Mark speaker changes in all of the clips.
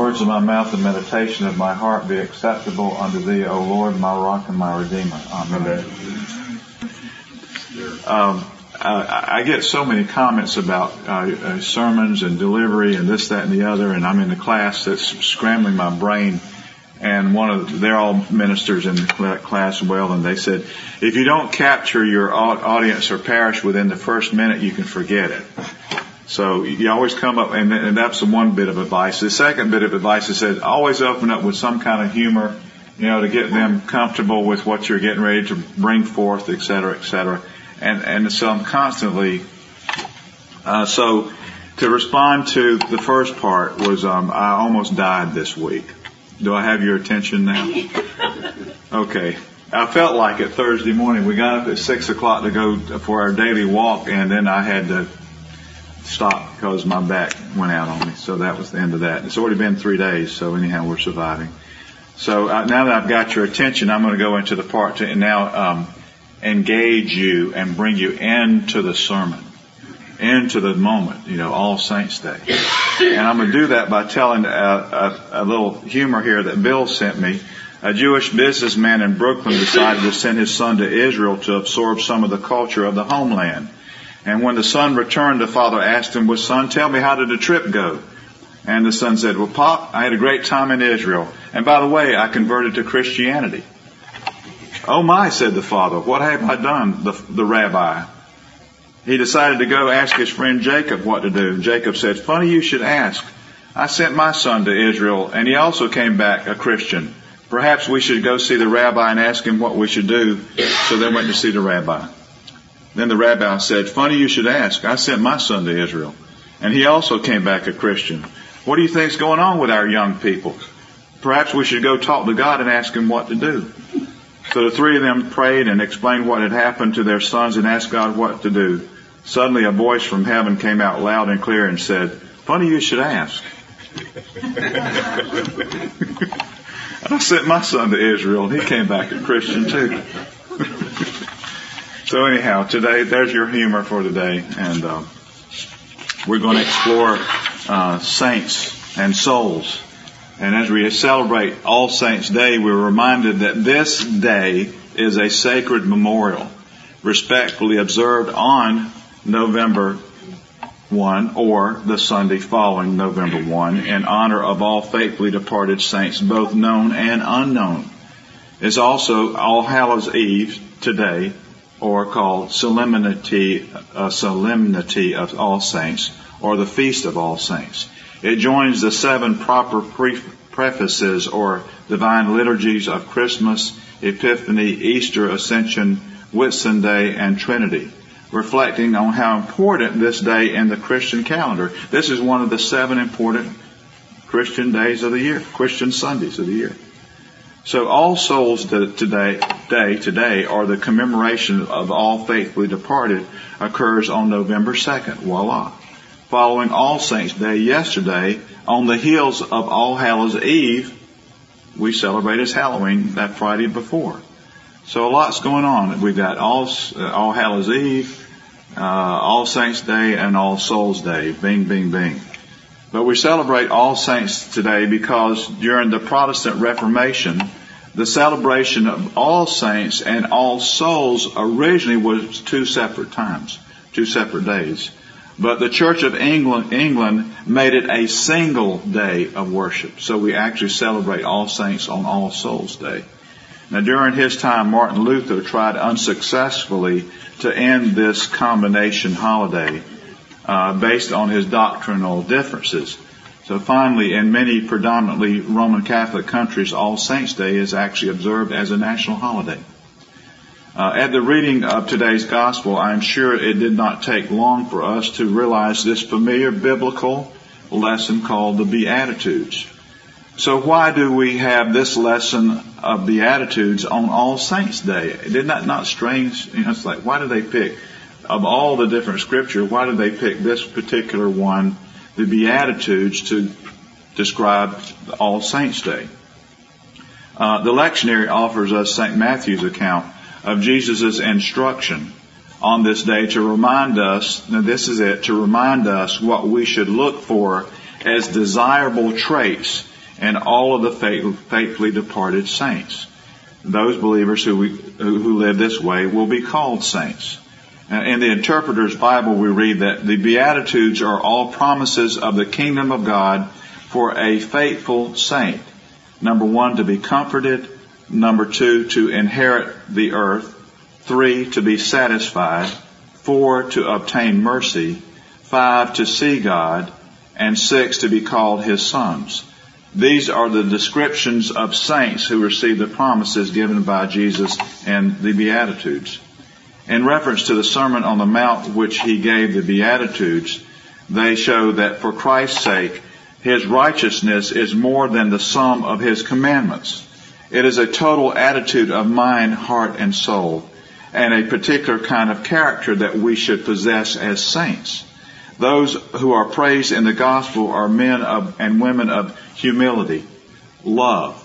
Speaker 1: words of my mouth and meditation of my heart be acceptable unto thee, O Lord, my rock and my redeemer. Amen. I get so many comments about sermons and delivery and this, that, and the other, and I'm in the class that's scrambling my brain. And they're all ministers in the class as well, and they said, if you don't capture your audience or parish within the first minute, you can forget it. So you always come up, and that's the one bit of advice. The second bit of advice is that always open up with some kind of humor, to get them comfortable with what you're getting ready to bring forth, et cetera, et cetera. And so I'm constantly, so to respond to the first part was, I almost died this week. Do I have your attention now? Okay. I felt like it Thursday morning. We got up at 6 o'clock to go for our daily walk, and then I had to stop because my back went out on me. So that was the end of that. It's already been 3 days, so anyhow, we're surviving. So now that I've got your attention, I'm going to go into the part to now engage you and bring you into the sermon, into the moment, All Saints Day. And I'm going to do that by telling a little humor here that Bill sent me. A Jewish businessman in Brooklyn decided to send his son to Israel to absorb some of the culture of the homeland. And when the son returned, the father asked him, well, son, tell me, how did the trip go? And the son said, well, Pop, I had a great time in Israel. And by the way, I converted to Christianity. Oh my, said the father, what have I done, the rabbi? He decided to go ask his friend Jacob what to do. Jacob said, funny you should ask. I sent my son to Israel, and he also came back a Christian. Perhaps we should go see the rabbi and ask him what we should do. So they went to see the rabbi. Then the rabbi said, funny you should ask. I sent my son to Israel, and he also came back a Christian. What do you think's going on with our young people? Perhaps we should go talk to God and ask him what to do. So the three of them prayed and explained what had happened to their sons and asked God what to do. Suddenly a voice from heaven came out loud and clear and said, funny you should ask. I sent my son to Israel, and he came back a Christian too. So anyhow, today, there's your humor for today, and we're going to explore saints and souls. And as we celebrate All Saints' Day, we're reminded that this day is a sacred memorial, respectfully observed on November 1 or the Sunday following November 1 in honor of all faithfully departed saints, both known and unknown. It's also All Hallows Eve today, or called Solemnity of All Saints, or the Feast of All Saints. It joins the 7 proper prefaces or divine liturgies of Christmas, Epiphany, Easter, Ascension, Whitsunday, and Trinity, reflecting on how important this day in the Christian calendar. This is one of the 7 important Christian days of the year, Christian Sundays of the year. So All Souls today, or the commemoration of all faithfully departed, occurs on November 2nd. Voila. Following All Saints' Day yesterday, on the heels of All Hallows Eve, we celebrated Halloween that Friday before. So a lot's going on. We've got All Hallows Eve, All Saints' Day, and All Souls' Day. Bing, bing, bing. But we celebrate All Saints today because during the Protestant Reformation, the celebration of All Saints and All Souls originally was 2 separate times, 2 separate days. But the Church of England made it a single day of worship. So we actually celebrate All Saints on All Souls' Day. Now, during his time, Martin Luther tried unsuccessfully to end this combination holiday based on his doctrinal differences. So finally, in many predominantly Roman Catholic countries, All Saints' Day is actually observed as a national holiday. At the reading of today's gospel, I'm sure it did not take long for us to realize this familiar biblical lesson called the Beatitudes. So why do we have this lesson of Beatitudes on All Saints' Day? Isn't that not strange? It's like, why did they pick, of all the different scripture, why did they pick this particular one, the Beatitudes, to describe All Saints' Day? The lectionary offers us St. Matthew's account of Jesus' instruction on this day to remind us, now this is it, to remind us what we should look for as desirable traits and all of the faithfully departed saints. Those believers who live this way will be called saints. In the Interpreter's Bible, we read that the Beatitudes are all promises of the kingdom of God for a faithful saint. Number 1, to be comforted. Number 2, to inherit the earth. 3, to be satisfied. 4, to obtain mercy. 5, to see God. And 6, to be called His sons. These are the descriptions of saints who receive the promises given by Jesus in the Beatitudes. In reference to the Sermon on the Mount, which He gave the Beatitudes, they show that for Christ's sake, His righteousness is more than the sum of His commandments. It is a total attitude of mind, heart, and soul, and a particular kind of character that we should possess as saints. Those who are praised in the gospel are men and women of humility, love,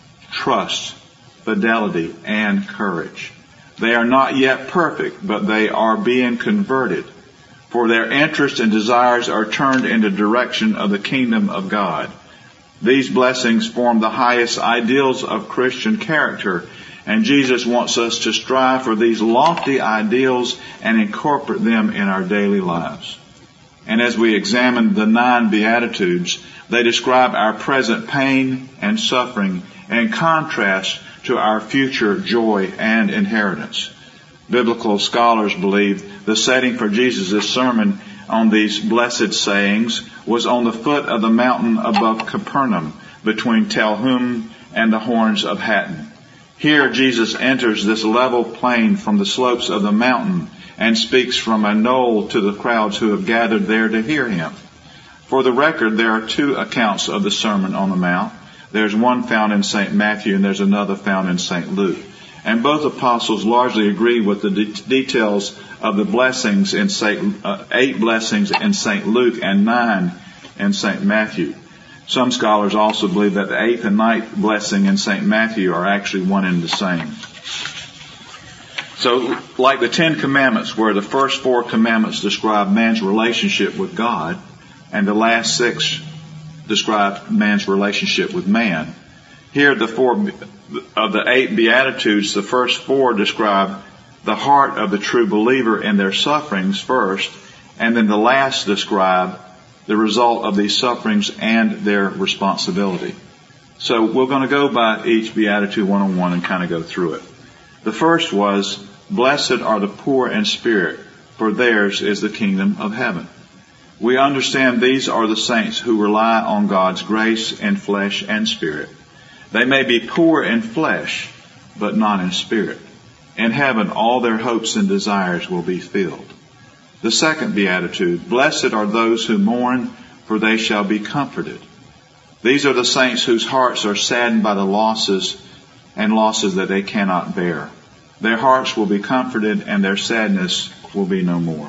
Speaker 1: trust, fidelity, and courage. They are not yet perfect, but they are being converted, for their interests and desires are turned in the direction of the kingdom of God. These blessings form the highest ideals of Christian character, and Jesus wants us to strive for these lofty ideals and incorporate them in our daily lives. And as we examine the 9 Beatitudes, they describe our present pain and suffering in contrast to our future joy and inheritance. Biblical scholars believe the setting for Jesus' sermon on these blessed sayings was on the foot of the mountain above Capernaum, between Tel Hum and the Horns of Hattin. Here Jesus enters this level plain from the slopes of the mountain and speaks from a knoll to the crowds who have gathered there to hear Him. For the record, there are 2 accounts of the Sermon on the Mount. There's one found in St. Matthew and there's another found in St. Luke. And both apostles largely agree with the details of the blessings in 8 blessings in St. Luke and 9 in St. Matthew. Some scholars also believe that the 8th and 9th blessing in St. Matthew are actually one and the same. So, like the 10 Commandments, where the first 4 commandments describe man's relationship with God, and the last 6 describe man's relationship with man, here the 4 of the 8 Beatitudes, the first 4 describe the heart of the true believer in their sufferings first, and then the last describe the result of these sufferings and their responsibility. So we're going to go by each Beatitude one-on-one and kind of go through it. The first was, "Blessed are the poor in spirit, for theirs is the kingdom of heaven." We understand these are the saints who rely on God's grace in flesh and spirit. They may be poor in flesh, but not in spirit. In heaven, all their hopes and desires will be filled. The second Beatitude, "Blessed are those who mourn, for they shall be comforted." These are the saints whose hearts are saddened by the losses that they cannot bear. Their hearts will be comforted and their sadness will be no more.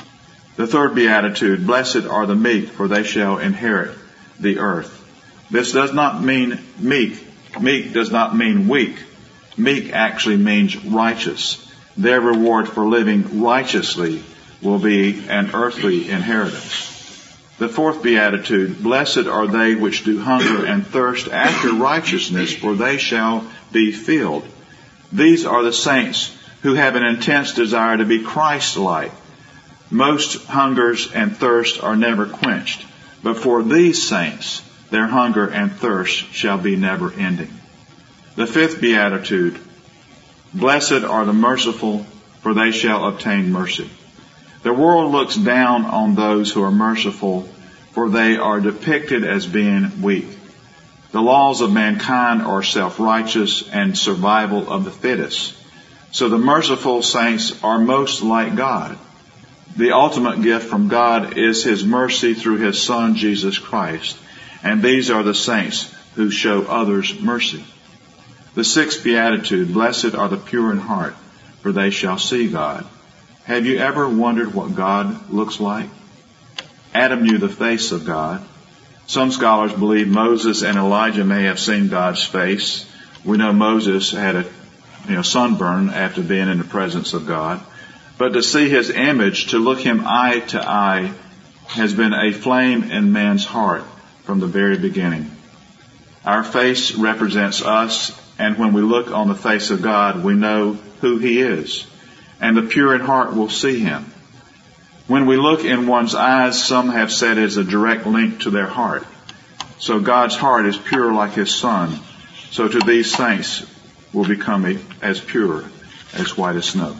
Speaker 1: The third Beatitude, "Blessed are the meek, for they shall inherit the earth." This does not mean meek. Meek does not mean weak. Meek actually means righteous. Their reward for living righteously will be an earthly inheritance. The fourth Beatitude, "Blessed are they which do hunger and thirst after righteousness, for they shall be filled." These are the saints who have an intense desire to be Christ-like. Most hungers and thirst are never quenched, but for these saints, their hunger and thirst shall be never ending. The fifth Beatitude, "Blessed are the merciful, for they shall obtain mercy." The world looks down on those who are merciful, for they are depicted as being weak. The laws of mankind are self-righteous and survival of the fittest. So the merciful saints are most like God. The ultimate gift from God is His mercy through His Son, Jesus Christ. And these are the saints who show others mercy. The sixth Beatitude, "Blessed are the pure in heart, for they shall see God." Have you ever wondered what God looks like? Adam knew the face of God. Some scholars believe Moses and Elijah may have seen God's face. We know Moses had a sunburn after being in the presence of God. But to see His image, to look Him eye to eye, has been a flame in man's heart from the very beginning. Our face represents us, and when we look on the face of God, we know who He is, and the pure in heart will see Him. When we look in one's eyes, some have said is a direct link to their heart. So God's heart is pure like His Son. So to these saints will become as pure as white as snow.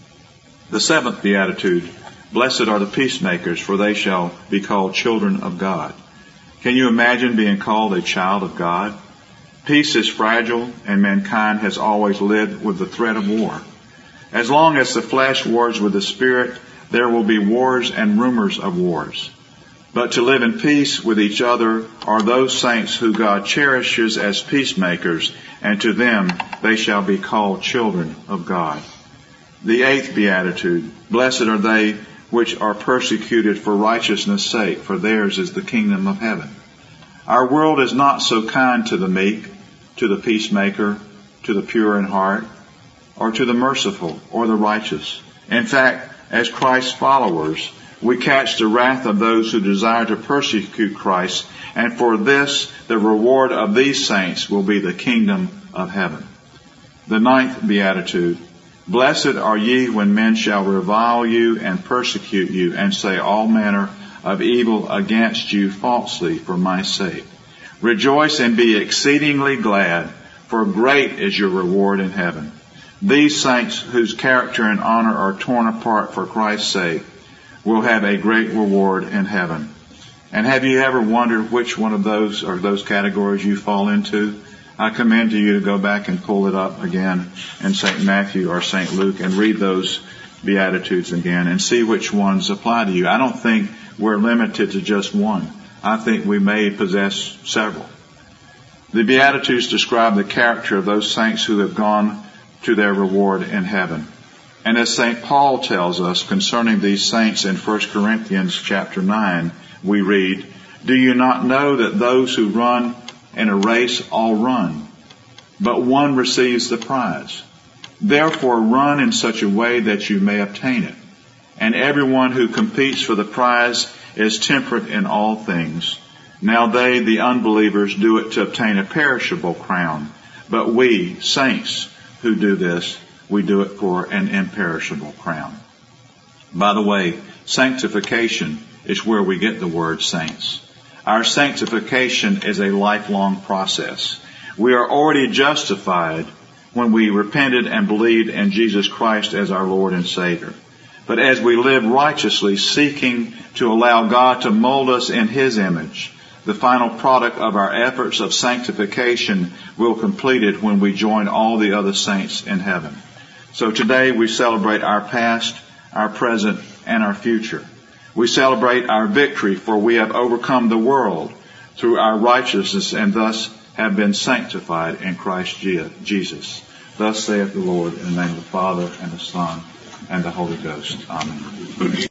Speaker 1: The seventh beatitude, blessed are the peacemakers, for they shall be called children of God. Can you imagine being called a child of God? Peace is fragile, and mankind has always lived with the threat of war. As long as the flesh wars with the spirit, there will be wars and rumors of wars. But to live in peace with each other are those saints who God cherishes as peacemakers, and to them they shall be called children of God. The eighth beatitude, blessed are they which are persecuted for righteousness' sake, for theirs is the kingdom of heaven. Our world is not so kind to the meek, to the peacemaker, to the pure in heart, or to the merciful or the righteous. In fact, as Christ's followers, we catch the wrath of those who desire to persecute Christ, and for this, the reward of these saints will be the kingdom of heaven. The ninth beatitude, blessed are ye when men shall revile you and persecute you, and say all manner of evil against you falsely for my sake. Rejoice and be exceedingly glad, for great is your reward in heaven. These saints whose character and honor are torn apart for Christ's sake will have a great reward in heaven. And have you ever wondered which one of those or those categories you fall into? I commend to you to go back and pull it up again in St. Matthew or St. Luke and read those Beatitudes again and see which ones apply to you. I don't think we're limited to just one. I think we may possess several. The Beatitudes describe the character of those saints who have gone to their reward in heaven. And as St. Paul tells us concerning these saints in 1 Corinthians chapter 9, we read, do you not know that those who run in a race all run, but one receives the prize? Therefore run in such a way that you may obtain it. And everyone who competes for the prize is temperate in all things. Now they, the unbelievers, do it to obtain a perishable crown, but we, saints who do this, we do it for an imperishable crown. By the way, sanctification is where we get the word saints. Our sanctification is a lifelong process. We are already justified when we repented and believed in Jesus Christ as our Lord and Savior. But as we live righteously, seeking to allow God to mold us in His image, the final product of our efforts of sanctification will complete it when we join all the other saints in heaven. So today we celebrate our past, our present, and our future. We celebrate our victory, for we have overcome the world through our righteousness and thus have been sanctified in Christ Jesus. Thus saith the Lord, in the name of the Father, and the Son, and the Holy Ghost. Amen.